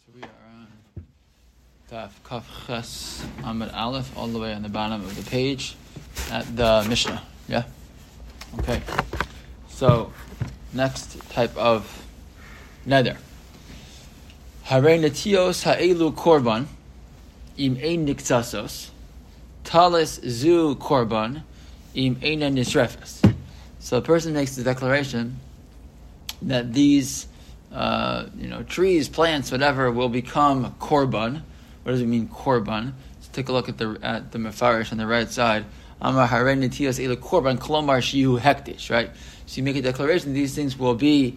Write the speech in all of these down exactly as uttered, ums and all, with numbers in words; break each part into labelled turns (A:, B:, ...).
A: So we are on Daf Kaf Ches Amud Aleph, all the way on the bottom of the page at the Mishnah. Yeah? Okay. So, next type of neder. Harei netios ha'elu korban im ein nikzasos talis zu korban im eina nisrefes. So a person makes the declaration that these uh, you know, trees, plants, whatever, will become korban. What does it mean, korban? Let's take a look at the at the mefarish on the right side. Amar harei netios ha'elu korban klomar shihu hektish. Right. So you make a declaration these things will be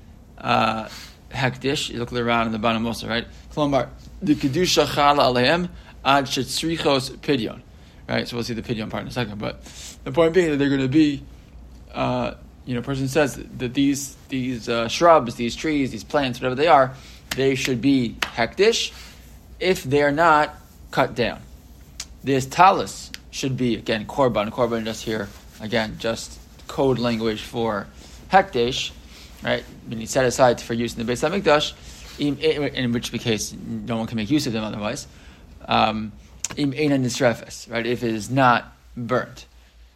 A: uh, hektish. You look around in the bottom also, right? Klomar the kedusha chala alehem ad shetzrichos pidyon. Right. So we'll see the pidyon part in a second. But the point being that they're going to be. Uh, you know, a person says that these these uh, shrubs, these trees, these plants, whatever they are, they should be hektish if they are not cut down. This talus should be, again, korban. Korban just here, again, just code language for hektish, right? When you set aside for use in the Beis HaMikdash, in, in which case no one can make use of them otherwise. Um, im eina nisrefes, right? If it is not burnt.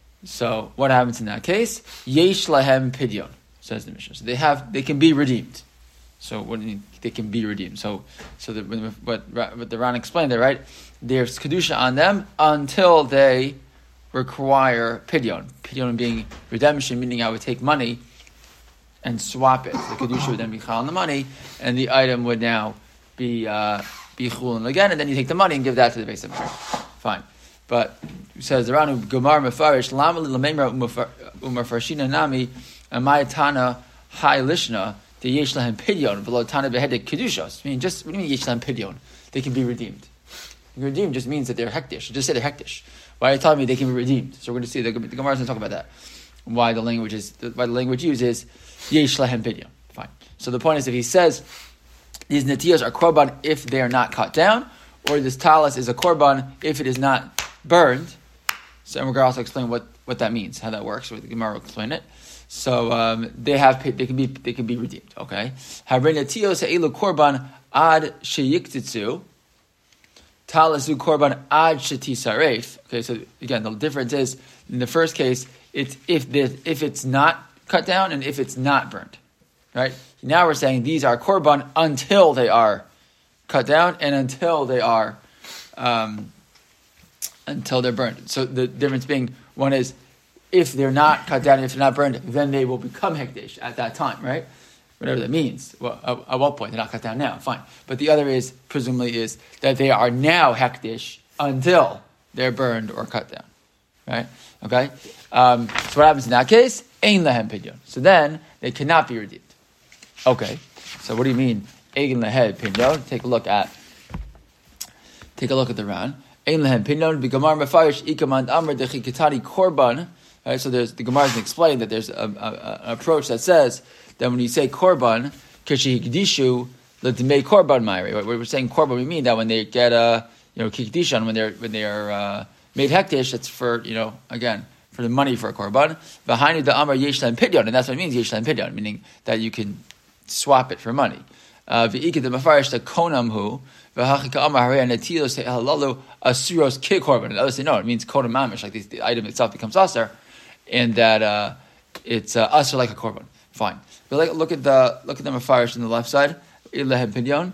A: So what happens in that case? Yesh lahem pidyon, says the Mishnah. So they have, they can be redeemed. So when they can be redeemed. So, so the, what what the Ran explained there, right? There's kedusha on them until they require pidyon. Pidyon being redemption, meaning I would take money and swap it. The kedusha would then be chal on the money, and the item would now be uh, be chulin again, and then you take the money and give that to the Beis HaMikdash. Fine. But it says the Ranu Gemar Mefarish Lama Lamemra Umar Farshina Nami Amayatana Hai Lishna the Yesh Lahem Pidyon below Tana Beheaded Kedushos. I mean, just what do you mean Yesh Lahem Pidyon? They can be redeemed. Redeemed just means that they're hektish. Just say they're hektish. Why are you telling me they can be redeemed? So we're going to see the, the Gemara is going to talk about that. Why the language is why the language used is Yesh Lahem Pidyon. Fine. So the point is, if he says these netiyos are korban if they are not cut down, or this talis is a korban if it is not burned. So and we're going to also explain what, what that means, how that works. So the Gemara will explain it. So um, they have they can be they can be redeemed. Okay. Harei netios ha'elu korban ad sheyiktitzu talasu korban ad shetisaref. Okay. So again, the difference is in the first case, it's if the, if it's not cut down and if it's not burned. Right. Now we're saying these are korban until they are cut down and until they are. Um, Until they're burned. So the difference being, one is, if they're not cut down and if they're not burned, then they will become hektish at that time, right? Whatever that means. Well, at, at what point? They're not cut down now, fine. But the other is, presumably, is that they are now hektish until they're burned or cut down, right? Okay? Um, so what happens in that case? Ein lahem pidyon. So then, they cannot be redeemed. Okay. So what do you mean, ein lahem pidyon? Take a look at, take a look at the Ran. Right, so there's the Gemara can explain that there's a, a, a, an approach that says that when you say korban, kishikdishu l'dimei korban ma'iri. What we're saying korban, we mean that when they get a you know kikdishan, when they're when they are uh, made hektish, it's for you know again for the money for a korban. Behind the amar yesh lahem pidyon, and that's what it means yesh lahem pidyon, meaning that you can swap it for money. V'ikid the mafarish the konamhu. And others say no, it means kodam mamish, like the item itself becomes asar, and that uh, it's uh, asar like a korban. Fine. But like, look at the look at the mafarish on the left side. Ilahem pidyon.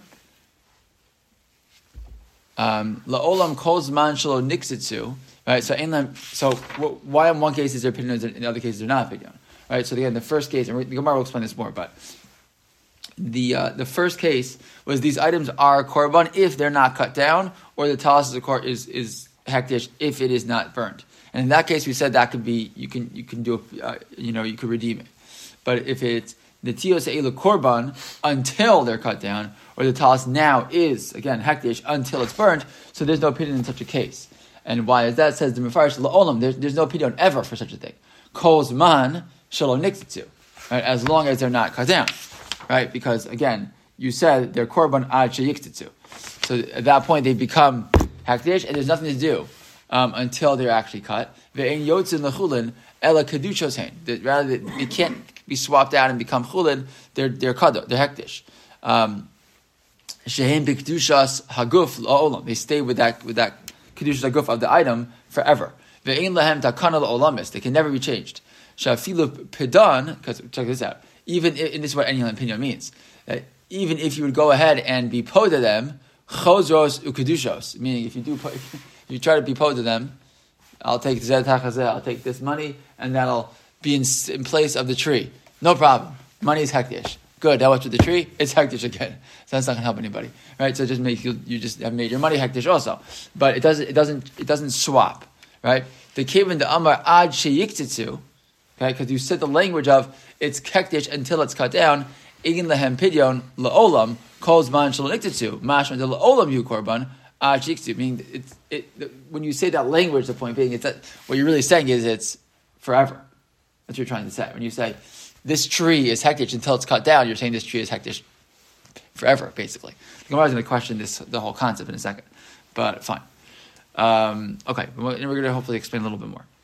A: Laolam kol zman shelo nixitzu. Right. So inlam. So why in one case is there pidyon, in the other cases they're not pidyon. Right. So again, the first case, and the Gemara will explain this more, but. The uh, the first case was these items are korban if they're not cut down, or the talis is is is hektish if it is not burned. And in that case, we said that could be you can you can do uh, you know you could redeem it. But if it's the netios ha'elu korban until they're cut down, or the talis now is again hektish until it's burned, so there's no pidyon in such a case. And why is that? Says the mefarish la'olam. There's there's no pidyon ever for such a thing. Kol zman shelo nixitzu, right? As long as they're not cut down. Right, because again, you said they're korban ad sheyiktitzu. So at that point, they become hektish, and there's nothing to do um, until they're actually cut. Ve'ein yotzin lechulin ela kedushos hein. Rather, they can't be swapped out and become chulin. They're they're kador, they're hektish. Um, Shehem b'kedushas haguf la'olam. They stay with that with that kedushas haguf of the item forever. Ve'ein lahem takana la'olamis. They can never be changed. Shafilu pedan. Because check this out. Even in, this is what Enyan Pinyon means. That even if you would go ahead and be po to them, chozros ukedushos. Meaning, if you do, if you try to be po to them, I'll take zeh tachazeh. I'll take this money, and that'll be in, in place of the tree. No problem. Money is hektish. Good. Now what's with the tree? It's hektish again. So that's not going to help anybody, right? So it just makes you you just have made your money hektish also, but it doesn't it doesn't it doesn't swap, right? The kivin the amar ad sheyiktitzu, okay, because you said the language of it's hektish until it's cut down. Igin lehem pidyon laolam calls man shaloniktetzu mashman de laolam yu korban ad sheyiktitzu. Meaning it's it when you say that language, the point being it's that what you're really saying is it's forever. That's what you're trying to say when you say. This tree is hektish until it's cut down. You're saying this tree is hektish forever, basically. The Gemara is going to question this, the whole concept in a second, but fine. Um, okay, and we're going to hopefully explain a little bit more.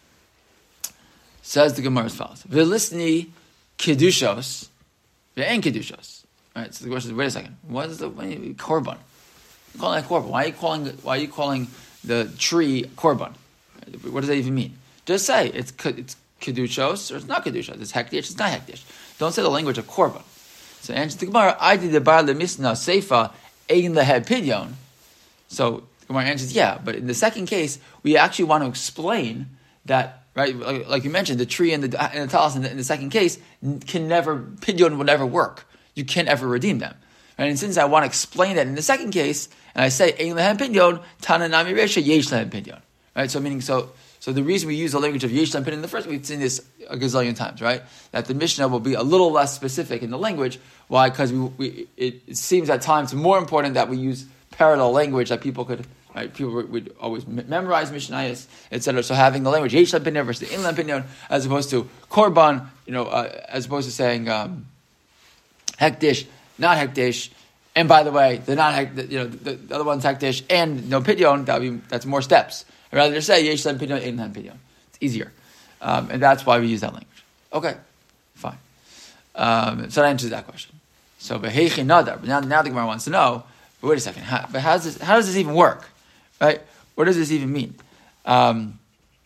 A: Says the Gemara as follows: V'lisni kedushos, ve'en kedushos. All right. So the question is: wait a second. What is the korban? You're calling it korban. Why are you calling? Why are you calling the tree korban? What does that even mean? Just say it's it's. Kedushos, or it's not kedushos. It's hektish. It's not hektish. Don't say the language of korban. So answer the Gemara. I did the bar lemisna seifa ein lehed pidyon. So the Gemara answers, yeah, but in the second case, we actually want to explain that, right? Like, like you mentioned, the tree and the and the talis in the, in the second case can never pidyon will never work. You can't ever redeem them, right? And since I want to explain that in the second case, and I say ein lehed pidyon, tana nami resha yesh lehed pidyon, right? So meaning so. So the reason we use the language of Yesh Lahem Pidyon in the first, we've seen this a gazillion times, right? That the Mishnah will be a little less specific in the language. Why? Because we, we it, it seems at times more important that we use parallel language that people could, right? People would always memorize Mishnayos, et cetera. So having the language Yesh Lahem Pidyon versus the Ein Lahem Pidyon, as opposed to Korban, you know, uh, as opposed to saying um, Hektish, not Hektish. And by the way, the not hek, you know, the, the other one's Hektish and no Pidyon. That would be that's more steps. I'd rather just say Yesh Lahem Pidyon, Ein Lahem Pidyon. It's easier, um, and that's why we use that language. Okay, fine. Um, so that answers that question. So Beheichi Nadar. But now, now the Gemara wants to know. But wait a second. How, but how does this? How does this even work? Right? What does this even mean? Um,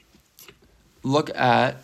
A: look at.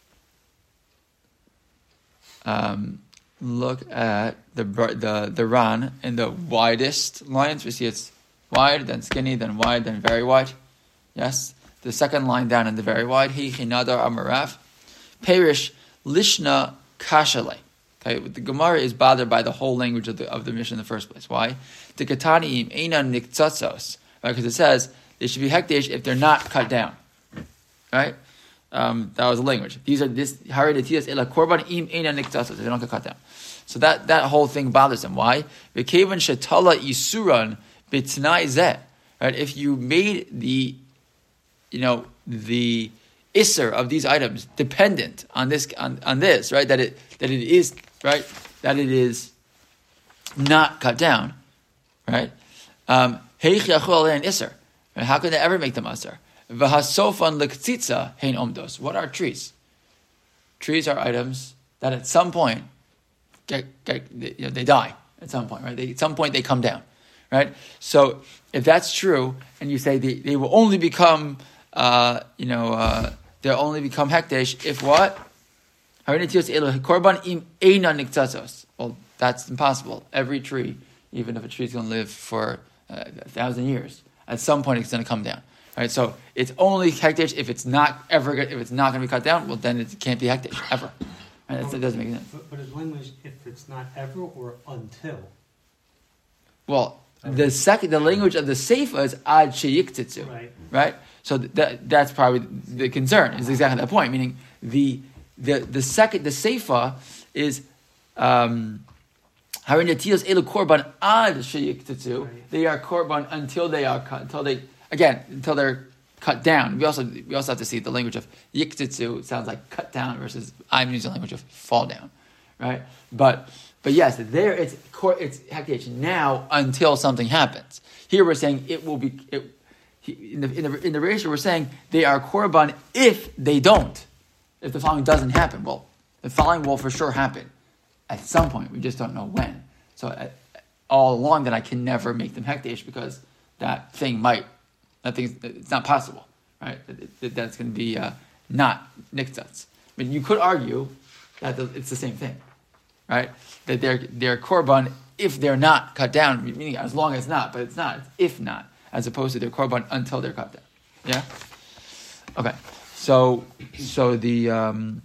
A: Um, look at the the the Ran in the widest lines. We see it's wide, then skinny, then wide, then very wide. Yes, the second line down in the very wide. Hi chinadar amaraf, perish lishna kashale. Okay, the Gemara is bothered by the whole language of the of the Mishnah in the first place. Why? The kataniim eina niktzatzos. Right, because it says they should be hektish if they're not cut down. Right, um, that was the language. These are this haridatias ela korban im eina niktzatzos. They don't get cut down. So that that whole thing bothers them. Why? V'kevan shetala isuran b'tnai zeh. Right, if you made the you know, the isser of these items dependent on this, on, on this, right? That it that it is right, that it is not cut down, right? Um, isser. How can they ever make them asser? V'hasofan lektzitza hein omdos. What are trees? Trees are items that at some point get, get you know, they die at some point, right? They, at some point they come down, right? So if that's true, and you say they, they will only become Uh, you know, uh, they'll only become hektish if what? Well, that's impossible. Every tree, even if a tree is going to live for uh, a thousand years, at some point it's going to come down. Right? So it's only hektish if it's not ever if it's not going to be cut down. Well, then it can't be hektish ever. Right? That doesn't make sense.
B: But, but his language, if it's not ever or until.
A: Well, the second, the language of the Seifa is ad sheyiktitzu, right? Right. So that that's probably the concern. Is exactly that point. Meaning the the the second the Seifa is um, harinatios elu korban ad sheyiktitzu. They are korban until they are cut. Until they again until they're cut down. We also we also have to see the language of yiktitzu. It sounds like cut down versus I'm using the language of fall down, right? But But yes, there it's it's hektish now until something happens. Here we're saying it will be it, in the in the in the ratio. We're saying they are korban if they don't, if the following doesn't happen. Well, the following will for sure happen at some point. We just don't know when. So at, all along that I can never make them hekdesh because that thing might, that thing, it's not possible, right? That, that, that's going to be uh, not niktzatz. I mean, you could argue that the, it's the same thing, right? That they're they're korban if they're not cut down, meaning as long as not, but it's not. It's if not, as opposed to they're korban until they're cut down. Yeah. Okay. So so the um,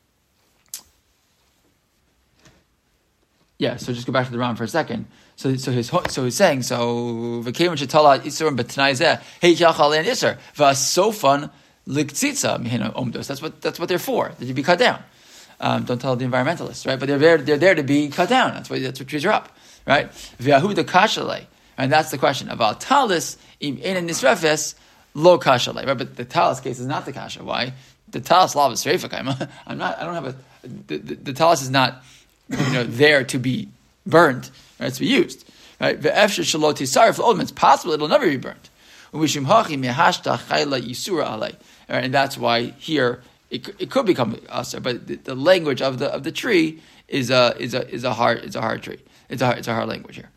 A: yeah. So just go back to the Ram for a second. So so his so he's saying so v'keim shetala isurim b'tnai zeh heichal and iser v'asofan liktzitza mihina omdos. That's what that's what they're for. That you be cut down. Um, don't tell the environmentalists, right? But they're there. They're there to be cut down. That's why. That's what trees are up, right? V'ahu the kashalei, and that's the question. About talis im ein nisrefes lo kashalei, right? But the talis case is not the kasha. Why? The talis law is reifakaim. I'm not. I don't have a. The, the, the talis is not, you know, there to be burned. Right? It's to be used, right? Ve'efshir shalot tisarif l'odem. It's possible it'll never be burned. U'mishim hachi mehashta chayla yisura alei, and that's why here. It, it could become usher, but the, the language of the of the tree is a is a is a hard it's a hard tree. It's a it's a hard language here.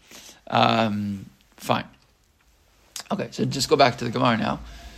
A: Um, fine. Okay, so just go back to the Gemara now.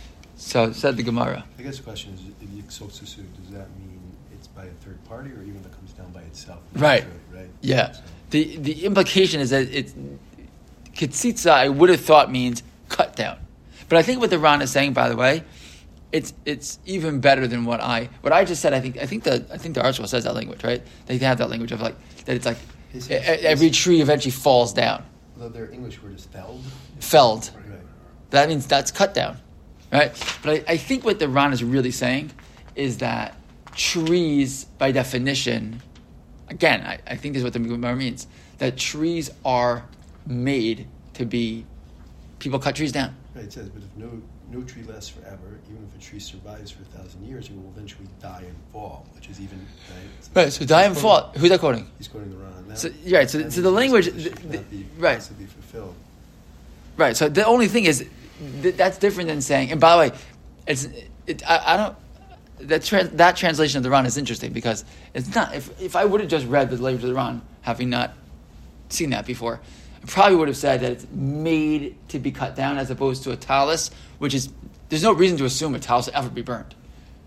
A: So said the Gemara.
C: I guess the question is, if Yiksot Susu, does that mean it's by a third party, or even if it comes down by itself?
A: Right.
C: It, right.
A: Yeah.
C: So.
A: The the implication is that it's kitzitza. I would have thought means cut down, but I think what the Ran is saying, by the way. It's it's even better than what I what I just said. I think I think the I think the Archwell says that language, right? They have that language of like that. It's like his, his, every his, tree eventually falls down.
C: Although their English word is felled.
A: Felled.
C: Right.
A: That means that's cut down, right? But I, I think what the Ran is really saying is that trees, by definition, again, I, I think this is what the Gemara means, that trees are made to be. People cut trees down.
C: Right. It says, but if no. No tree lasts forever. Even if a tree survives for a thousand years, it will eventually die and fall, which is even right. So
A: right. So die and fall. Who's that quoting?
C: He's quoting the Ran.
A: So right. So, so the language, the, the,
C: be,
A: right?
C: To be fulfilled.
A: Right. So the only thing is th- that's different than saying. And by the way, it's it, I, I don't that tra- that translation of the Ran is interesting because it's not. If if I would have just read the language of the Ran, having not seen that before. Probably would have said that it's made to be cut down as opposed to a talus, which is, there's no reason to assume a talus will ever be burned.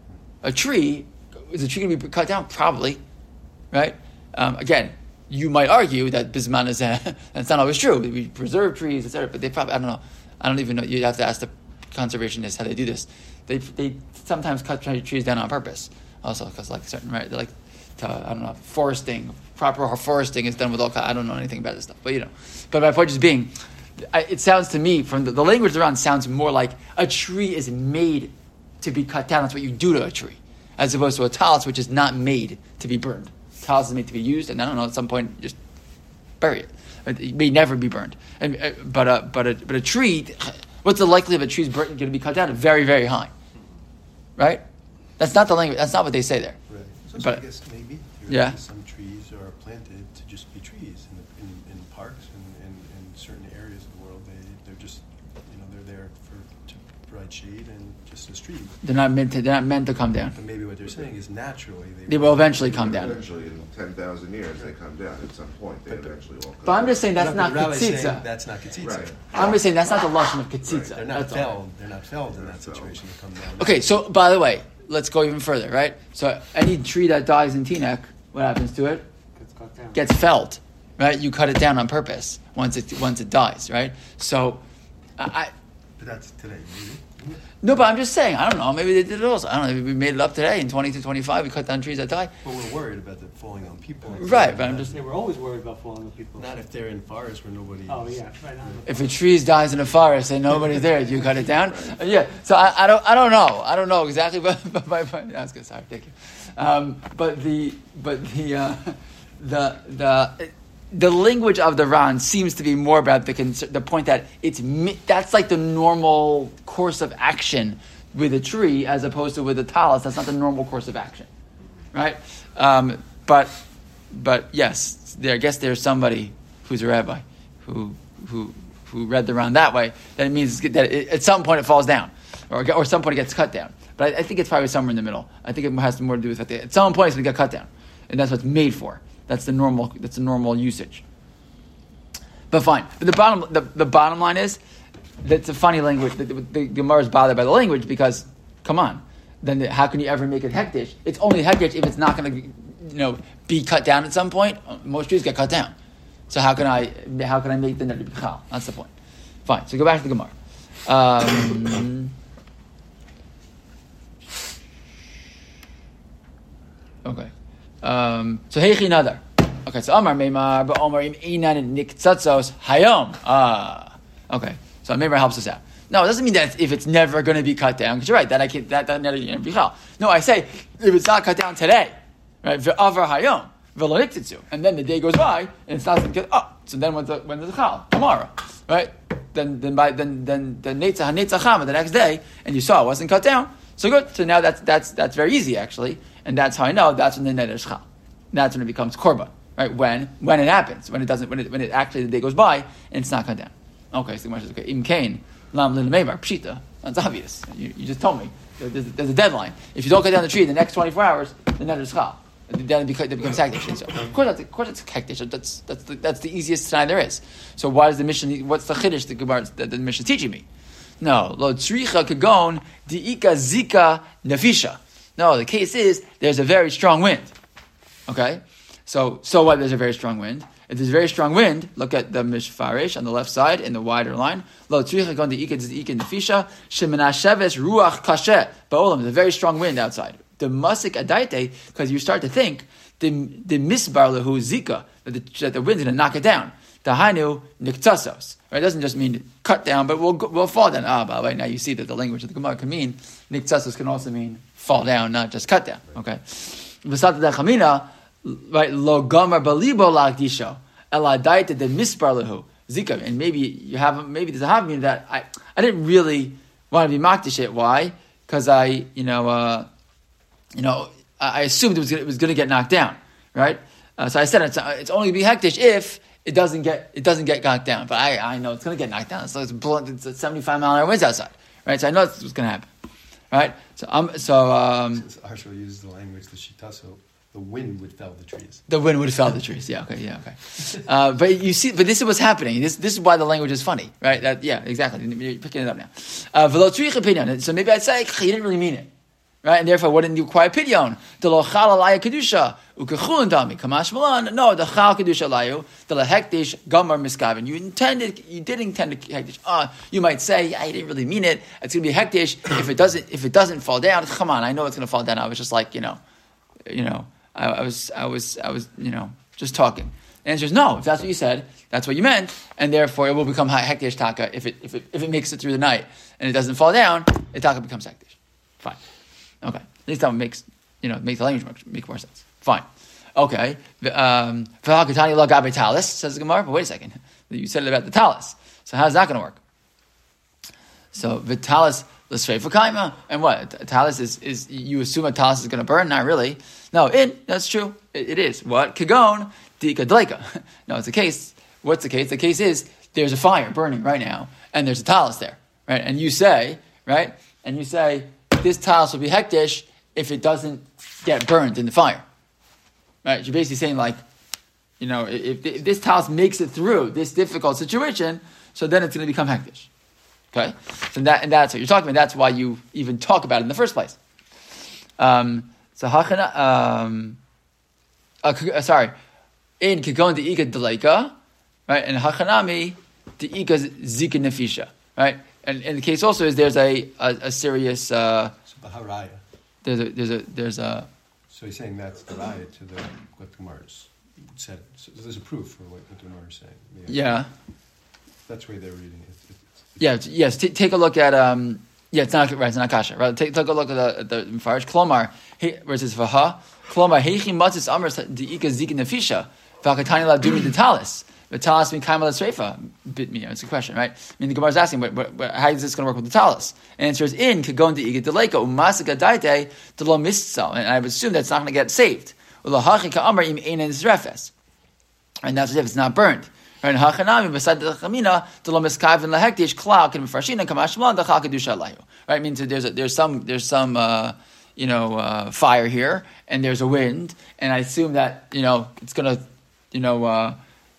A: A tree, is a tree going to be cut down? Probably, right? Um, again, you might argue that bisman is, that's not always true. We preserve trees, et cetera, but they probably, I don't know, I don't even know, you'd have to ask the conservationists how they do this. They they sometimes cut trees down on purpose, also, because like certain, right, they're like, to, I don't know, foresting, proper foresting is done with all, I don't know anything about this stuff, but you know. But my point is being, I, it sounds to me, from the, the language around sounds more like a tree is made to be cut down. That's what you do to a tree. As opposed to a talus, which is not made to be burned. Talus is made to be used, and I don't know, at some point, just bury it. It may never be burned. And, uh, but, a, but, a, but a tree, what's the likelihood of a tree's going to be cut down? Very, very high. Right? That's not the language, that's not what they say there.
C: Right. So,
A: but,
C: so I guess maybe
A: yeah.
C: some trees are planted to just be trees in, the, in, in parks and in, in certain areas of the world. They they're just you know they're there for to provide shade and just as trees.
A: They're not meant to. They're not meant to come down.
C: But maybe what they're saying is naturally they,
A: they will eventually come down.
D: Eventually, in ten thousand years, they come down. At some point, they
C: but,
D: eventually will come
A: But I'm
D: down.
A: just saying that's
C: no,
A: not kitzitza.
C: That's not kitzitza.
D: Right.
A: I'm just saying that's not the lashon of kitzitza.
C: Right. They're not
A: That's
C: felled.
A: all.
C: They're not felled in that situation to come down.
A: Okay, so by the way, let's go even further, right? So any tree that dies in Teaneck, what happens to it?
B: Gets cut down.
A: Gets felled, right? You cut it down on purpose once it once it dies, right? So, I.
C: But that's today, maybe.
A: No, but I'm just saying, I don't know, maybe they did it also. I don't know, maybe we made it up today in twenty to twenty-five, we cut down trees that die.
C: But we're worried about it falling on people.
A: Right, but I'm just...
B: They were always worried about falling on people.
C: Not if they're in forests where nobody...
B: Oh, yeah, right now.
A: If a tree dies in a forest and nobody's there, do you cut it down? Uh, yeah, so I, I don't I don't know. I don't know exactly, but, but my point... That's good, sorry, thank you. Um, but the... But the... Uh, the... the The language of the Ran seems to be more about the concern, the point that it's that's like the normal course of action with a tree as opposed to with a talus. That's not the normal course of action, right? Um, but but yes, there, I guess there's somebody who's a rabbi who who who read the Ran that way. That it means that it, at some point it falls down, or or some point it gets cut down. But I, I think it's probably somewhere in the middle. I think it has more to do with that. At some point it's going to get cut down, and that's what it's made for. That's the normal. That's the normal usage. But fine. But the bottom the, the bottom line is that's a funny language. The, the, the Gemara is bothered by the language because, come on, then the, how can you ever make it hektish? It's only hektish if it's not going to, you know, be cut down at some point. Most trees get cut down. So how can I how can I make the neder b'chal? That's the point. Fine. So go back to the Gemara. Um, okay. Um, so heichi nadar. Okay. So Amar Meimar ba'Omar im einan niktzatzos hayom. Ah. Okay. So Meimar helps us out. No, it doesn't mean that if it's never going to be cut down. Because you're right. That I can that that neder b'chal. No, I say if it's not cut down today, right? Ve'avar hayom. And then the day goes by, and it's not going to get up. So then when's the when's the chal? Tomorrow, right? Then then by then then the netzach netzachama the next day, and you saw it wasn't cut down. So good. So now that's that's that's very easy actually, and that's how I know that's when the neder is chal. That's when it becomes korban, right? When when it happens, when it doesn't, when it when it actually the day goes by and it's not cut down. Okay, so the question is okay. Im kain lam lilameivar pshita. That's obvious. You, you just told me there's, there's a deadline. If you don't cut down the tree in the next twenty-four hours, the neder is chal. Then it becomes, it becomes hektish. So of course, that's, of course, it's hektish. That's that's the, that's the easiest sign there is. So why does the mission? What's the chiddush the Gemara that the mission is teaching me? No, lo tzricha kagon diika zika nefisha. No, the case is there's a very strong wind. Okay, so so what? There's a very strong wind. If there's a very strong wind, look at the mishfarish on the left side in the wider line. Lo tzricha kagon diika zika nefisha shemenasheves ruach kashet ba'olam. There's a very strong wind outside. The masik adaite, because you start to think the the misbar lehu zika that the, that the wind's going to knock it down. The hainu niktzasos. Right? It doesn't just mean cut down, but we'll we'll fall down. Ah, but right now you see that the language of the Gemara can mean niktzasos can also mean fall down, not just cut down. Okay. V'sata dechamina, right? Lo gamar balibo lagdisho eladaite the misbar lehu zika, and maybe you have maybe there's a have meaning that I I didn't really want to be makdish it. Why? Because I you know. Uh, You know, I assumed it was gonna, it was going to get knocked down, right? Uh, so I said it's, it's only going to be hektish if it doesn't get it doesn't get knocked down. But I, I know it's going to get knocked down. So it's blunt. It's seventy-five mile an hour winds outside, right? So I know it's what's going to happen, right? So um, so um,
C: Arshel uses the language the shita, so the wind would fell the trees.
A: The wind would fell the trees. Yeah, okay, yeah, okay. Uh, but you see, but this is what's happening. This this is why the language is funny, right? That, yeah, exactly. You're picking it up now. Uh, so maybe I'd say he didn't really mean it. Right, and therefore, wouldn't you require pidyon? The lo chal alaya kedusha ukechulin dami kamash malan. No, the chal kedusha layu the la hektish gamar miskavin. You intended, you did intend to hektish. Ah, you might say, yeah, you didn't really mean it. It's going to be hektish if it doesn't, if it doesn't fall down. Come on, I know it's going to fall down. I was just like, you know, you know, I, I was, I was, I was, you know, just talking. The answer is no. If that's what you said, that's what you meant, and therefore it will become hektish taka if it, if it, if it makes it through the night and it doesn't fall down. The taka becomes hektish. Fine. Okay, at least that makes you know makes the language make more sense. Fine. Okay. Um, says the Gemara. But wait a second, you said it about the talis. So how's that going to work? So vitalis l'sreifa kaima, and what a talis is is you assume a talis is going to burn? Not really. No, it that's true. It, it is what kagon dika dleika. No, it's the case. What's the case? The case is there's a fire burning right now, and there's a talis there, right? And you say, right, and you say. This talis will be hektish if it doesn't get burned in the fire. Right? You're basically saying like, you know, if, if this talis makes it through this difficult situation, so then it's going to become hektish. Okay? So that, and that's what you're talking about. That's why you even talk about it in the first place. Um, so, hachana, um, uh, sorry, in kigon de ika deleika, right? And hachanami de ika zika nefisha, right? And in the case also is there's a a, a serious. Uh,
C: so baharaya.
A: There's a there's a there's a.
C: So he's saying that's the raya to the what the Gemara said. So there's a proof for what, what the Gemara is saying. Yeah.
A: yeah.
C: That's the way they're reading it. It's, it's,
A: yeah. It's, yes. T- take a look at um. Yeah, it's not right. It's not kasha. Right. Take, take a look at the the Mefarish Klomar. Where it says vaha Klomar heichi matzis amers the ika zika nefisha v'akatani la dumi detalis. The talis mean kaimala sreifa bit me. It's a question, right? I mean, the Gemara is asking, what, what, what, how is this going to work with the talis? And the answer is in kagon de iga deleka umasika daite de lo mistzal, and I would assume that's not going to get saved. Ulahachi ka'amar im einen zrefes, and that's if it's not burned. Right? Hachanami beside the chamina de lo miskavin lahektish klal can be frashina kamashmalan the chakadusha layu. Right? Means there's a, there's some there's some uh, you know uh, fire here, and there's a wind, and I assume that you know it's going to you know. Uh,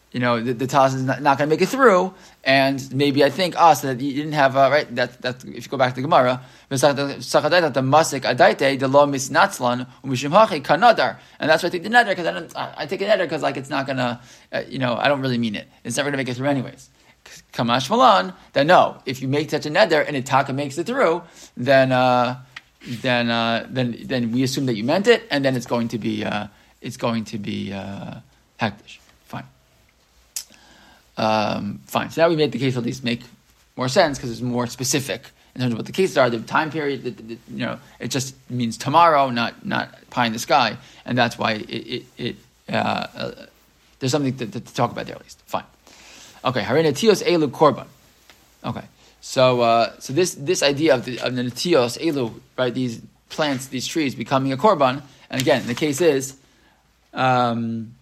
A: you know, the, the talis is not, not going to make it through, and maybe I think, ah, so that you didn't have, uh, right, that, that, if you go back to the Gemara, the masik adaite, the lo misnatzlan, umishim hachi kanadar, and that's why I take the neder, because I don't, I, I take a neder because, like, it's not going to, uh, you know, I don't really mean it. It's never going to make it through anyways. Kamash malan, then no, if you make such a neder and it taka makes it through, then, uh, then, uh, then, then we assume that you meant it, and then it's going to be, uh, it's going to be, uh, hektish. Fine. Um, fine. So now we made the case at least make more sense because it's more specific in terms of what the cases are, the time period. The, the, you know, it just means tomorrow, not not pie in the sky, and that's why it. it, it uh, uh, there's something to, to, to talk about there at least. Fine. Okay. Harina tios elu korban. Okay. So uh, so this this idea of the of the tios elu, right? These plants, these trees becoming a korban, and again, the case is. Um,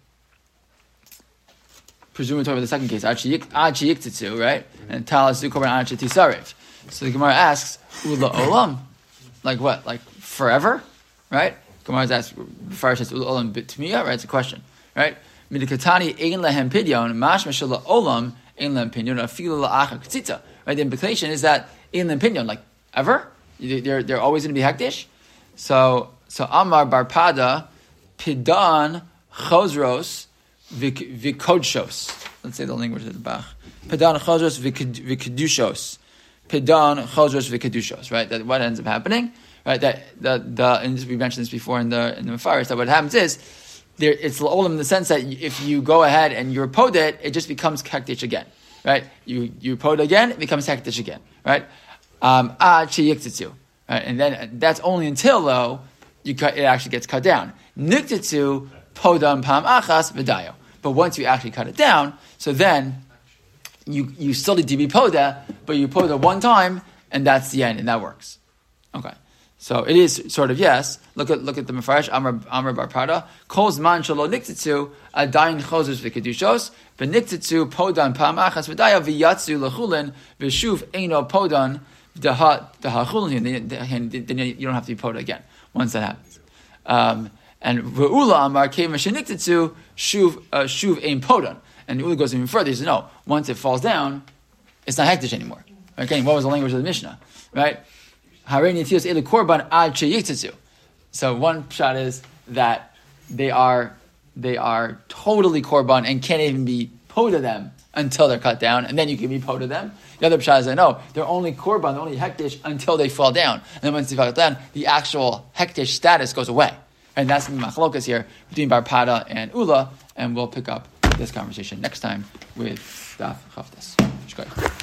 A: Presumably talking about the second case, Achi Yiktitsu, right? And Talis Korban Achi Tisarif. So the Gemara asks, Ula Olam? Like what? Like forever? Right? Gemara asks, Farish says, Ula Olam Bitmiya, right? It's a question, right? Midikatani Ein Lehem Pidyon, Mashma Shala Olam, Ein Lehem Pidyon, Afilu La'acha Ktsita. Right? The implication is that Ein Lehem Pidyon, like ever? They're, they're always going to be hektish? So, so Amar Barpada, Pidan Chosros, Vikodshos. Let's say the language of the Bach. Pedan chosros vikedushos. Pedan chosros vikedushos. Right. That what ends up happening. Right. That the the and we mentioned this before in the in the Mefaris. That what happens is there it's olam in the sense that if you go ahead and you pod it, it just becomes hektish again. Right. You you pod again, it becomes hektish again. Right. Um. Ad sheyiktitzu. Right. And then that's only until though you cut it actually gets cut down. Niktitzu podam pam achas v'dayo. But once you actually cut it down, so then you you still need to be poda, but you poda one time, and that's the end, and that works. Okay, so it is sort of yes. Look at look at the Mefarish Amar Amar Bar Pada. Kol zman shelo niktitzu adayin chozus v'kedushos v'niktitzu podan pam achas v'dayo v'yatzu lechulin v'shuv eino podan v'daha chulin. Then you don't have to be poda again once that happens. Um, And Ve'ula Amar Kei Mashiniktetsu Shuv Shuv Ein Podan. And the Ula goes even further. He says, no, once it falls down, it's not hektish anymore. Okay, what was the language of the Mishnah? Right? Harein Yitios Elu Korban Ad Sheyiktetsu. So one shot is that they are they are totally korban and can't even be poda them until they're cut down, and then you can be poda them. The other shot is that no, they're only korban, they're only hektish until they fall down. And then once they fall down, the actual hektish status goes away. And that's the machlokas here between Bar Pada and Ula, and we'll pick up this conversation next time with Daf Chavtes.